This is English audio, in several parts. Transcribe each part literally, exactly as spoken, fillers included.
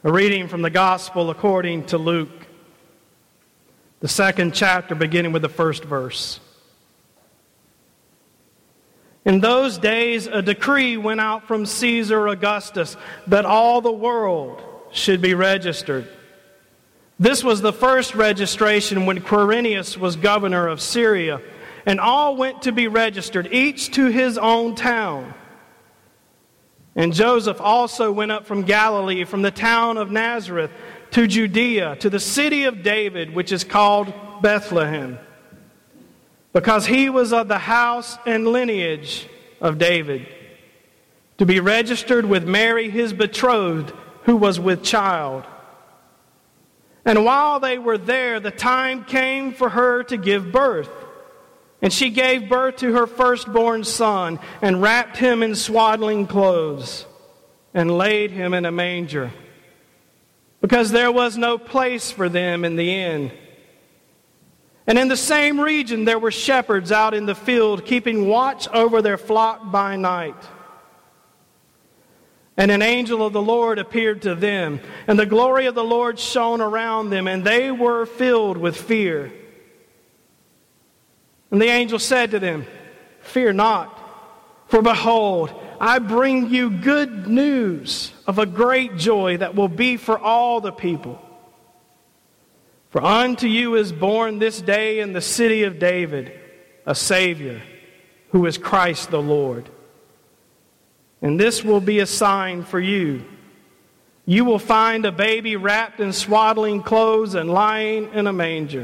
A reading from the Gospel according to Luke, the second chapter, beginning with the first verse. In those days, a decree went out from Caesar Augustus that all the world should be registered. This was the first registration when Quirinius was governor of Syria, and all went to be registered, each to his own town. And Joseph also went up from Galilee, from the town of Nazareth, to Judea, to the city of David, which is called Bethlehem, because he was of the house and lineage of David, to be registered with Mary, his betrothed, who was with child. And while they were there, the time came for her to give birth. And she gave birth to her firstborn son, and wrapped him in swaddling clothes, and laid him in a manger, because there was no place for them in the inn. And in the same region there were shepherds out in the field, keeping watch over their flock by night. And an angel of the Lord appeared to them, and the glory of the Lord shone around them, and they were filled with fear. And the angel said to them, "Fear not, for behold, I bring you good news of a great joy that will be for all the people. For unto you is born this day in the city of David a Savior, who is Christ the Lord. And this will be a sign for you. You will find a baby wrapped in swaddling clothes and lying in a manger."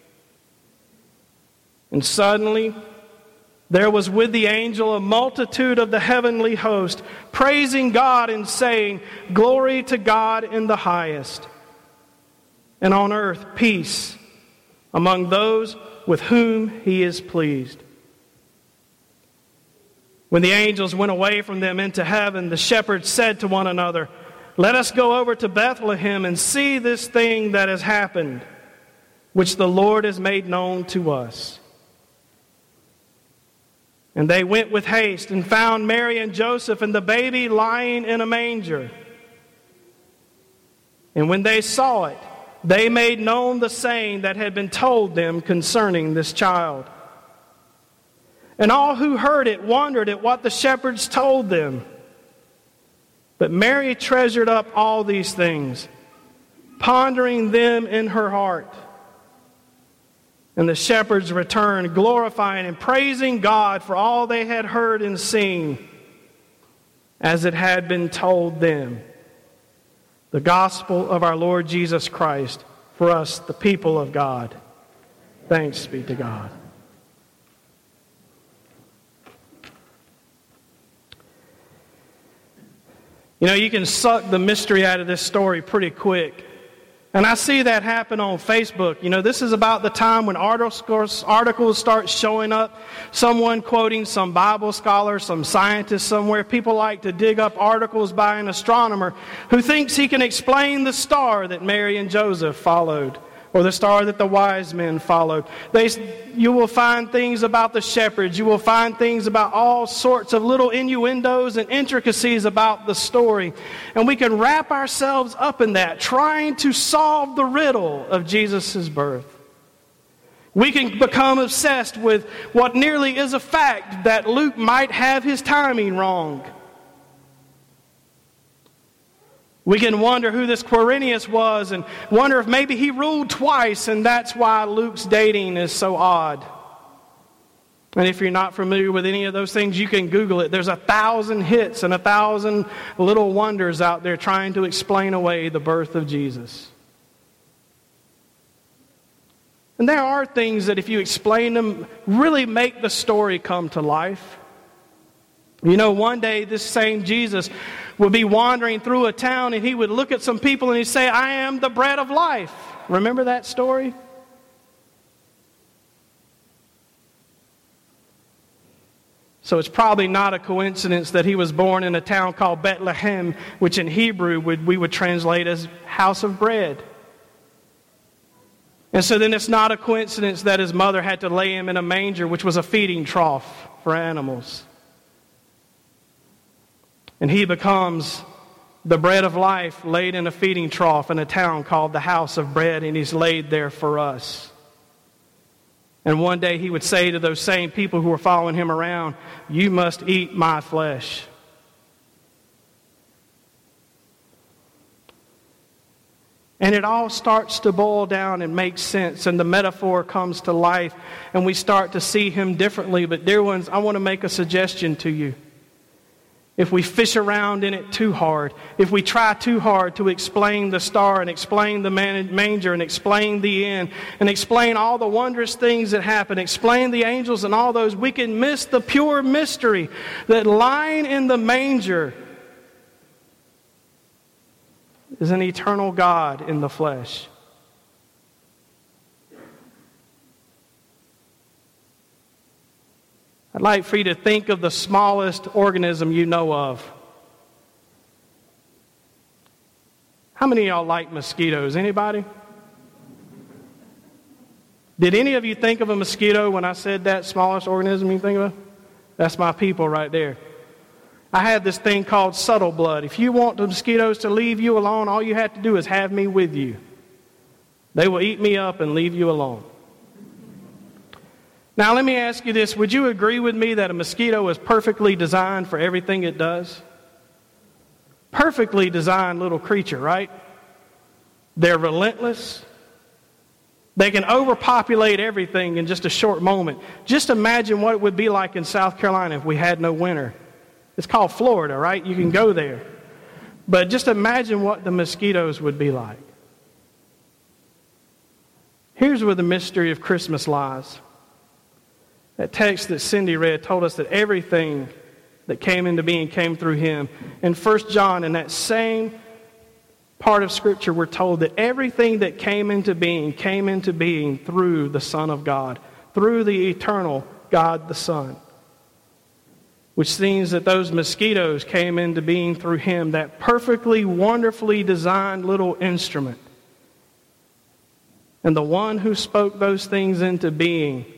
And suddenly there was with the angel a multitude of the heavenly host, praising God and saying, "Glory to God in the highest, and on earth peace among those with whom he is pleased." When the angels went away from them into heaven, the shepherds said to one another, "Let us go over to Bethlehem and see this thing that has happened, which the Lord has made known to us." And they went with haste and found Mary and Joseph and the baby lying in a manger. And when they saw it, they made known the saying that had been told them concerning this child. And all who heard it wondered at what the shepherds told them. But Mary treasured up all these things, pondering them in her heart. And the shepherds returned, glorifying and praising God for all they had heard and seen, as it had been told them. The gospel of our Lord Jesus Christ, for us, the people of God. Thanks be to God. You know, you can suck the mystery out of this story pretty quick. And I see that happen on Facebook. You know, this is about the time when articles, articles start showing up. Someone quoting some Bible scholar, some scientist somewhere. People like to dig up articles by an astronomer who thinks he can explain the star that Mary and Joseph followed, or the star that the wise men followed. They, you will find things about the shepherds. You will find things about all sorts of little innuendos and intricacies about the story. And we can wrap ourselves up in that, trying to solve the riddle of Jesus' birth. We can become obsessed with what nearly is a fact, that Luke might have his timing wrong. We can wonder who this Quirinius was and wonder if maybe he ruled twice and that's why Luke's dating is so odd. And if you're not familiar with any of those things, you can Google it. There's a thousand hits and a thousand little wonders out there trying to explain away the birth of Jesus. And there are things that if you explain them, really make the story come to life. You know, one day this same Jesus would be wandering through a town and he would look at some people and he'd say, "I am the bread of life." Remember that story? So it's probably not a coincidence that he was born in a town called Bethlehem, which in Hebrew would, we would translate as house of bread. And so then it's not a coincidence that his mother had to lay him in a manger, which was a feeding trough for animals. And he becomes the bread of life laid in a feeding trough in a town called the House of Bread, and he's laid there for us. And one day he would say to those same people who were following him around, "You must eat my flesh." And it all starts to boil down and make sense, and the metaphor comes to life, and we start to see him differently. But dear ones, I want to make a suggestion to you. If we fish around in it too hard, if we try too hard to explain the star and explain the man- manger and explain the inn and explain all the wondrous things that happen, explain the angels and all those, we can miss the pure mystery that lying in the manger is an eternal God in the flesh. I'd like for you to think of the smallest organism you know of. How many of y'all like mosquitoes? Anybody? Did any of you think of a mosquito when I said that smallest organism you think of? That's my people right there. I had this thing called subtle blood. If you want the mosquitoes to leave you alone, all you have to do is have me with you. They will eat me up and leave you alone. Now, let me ask you this. Would you agree with me that a mosquito is perfectly designed for everything it does? Perfectly designed little creature, right? They're relentless. They can overpopulate everything in just a short moment. Just imagine what it would be like in South Carolina if we had no winter. It's called Florida, right? You can go there. But just imagine what the mosquitoes would be like. Here's where the mystery of Christmas lies. That text that Cindy read told us that everything that came into being came through him. In First John, in that same part of Scripture, we're told that everything that came into being came into being through the Son of God, through the eternal God the Son. Which means that those mosquitoes came into being through him, that perfectly, wonderfully designed little instrument. And the one who spoke those things into being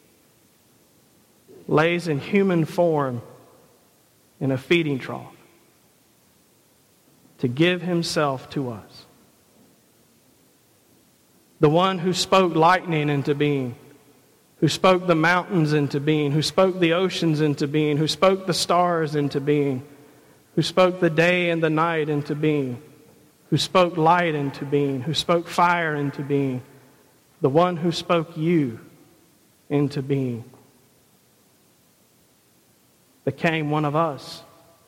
lays in human form in a feeding trough to give himself to us. The one who spoke lightning into being, who spoke the mountains into being, who spoke the oceans into being, who spoke the stars into being, who spoke the day and the night into being, who spoke light into being, who spoke fire into being, the one who spoke you into being, became one of us.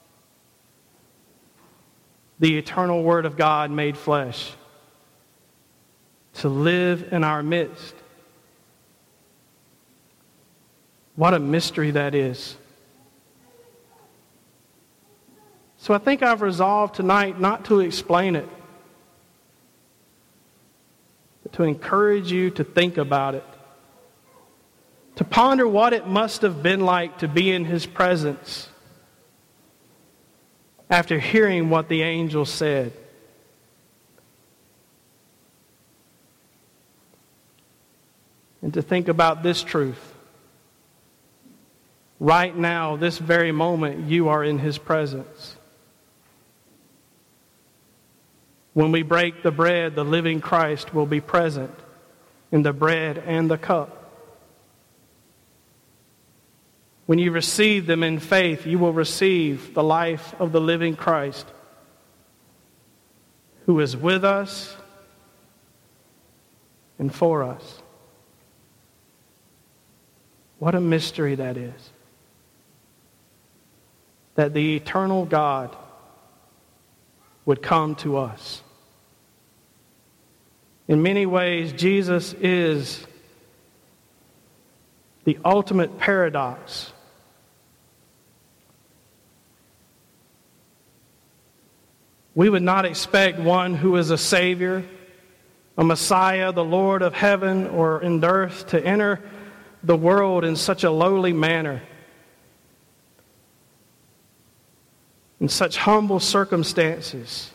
The eternal Word of God made flesh to live in our midst. What a mystery that is. So I think I've resolved tonight not to explain it, but to encourage you to think about it, to ponder what it must have been like to be in His presence after hearing what the angel said. And to think about this truth. Right now, this very moment, you are in His presence. When we break the bread, the living Christ will be present in the bread and the cup. When you receive them in faith, you will receive the life of the living Christ, who is with us and for us. What a mystery that is. That the eternal God would come to us. In many ways, Jesus is the ultimate paradox. We would not expect one who is a Savior, a Messiah, the Lord of heaven or in earth, to enter the world in such a lowly manner, in such humble circumstances.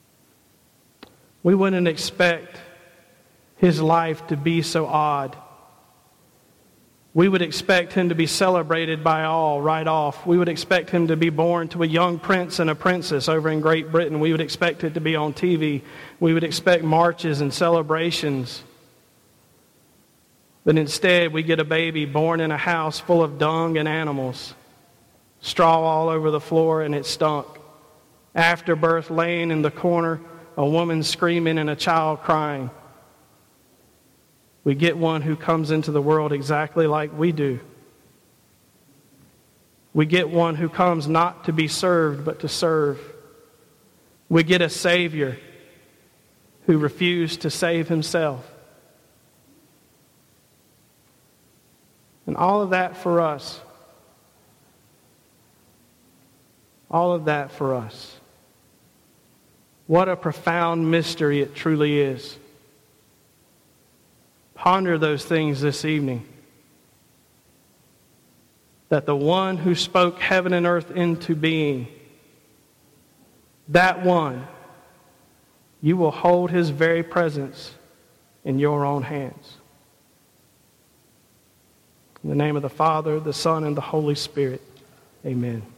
We wouldn't expect His life to be so odd We would expect him to be celebrated by all right off. We would expect him to be born to a young prince and a princess over in Great Britain. We would expect it to be on T V. We would expect marches and celebrations. But instead, we get a baby born in a house full of dung and animals, straw all over the floor, and it stunk. Afterbirth laying in the corner, a woman screaming and a child crying. We get one who comes into the world exactly like we do. We get one who comes not to be served, but to serve. We get a Savior who refused to save himself. And all of that for us. All of that for us. What a profound mystery it truly is. Ponder those things this evening. That the one who spoke heaven and earth into being, that one, you will hold his very presence in your own hands. In the name of the Father, the Son, and the Holy Spirit, amen.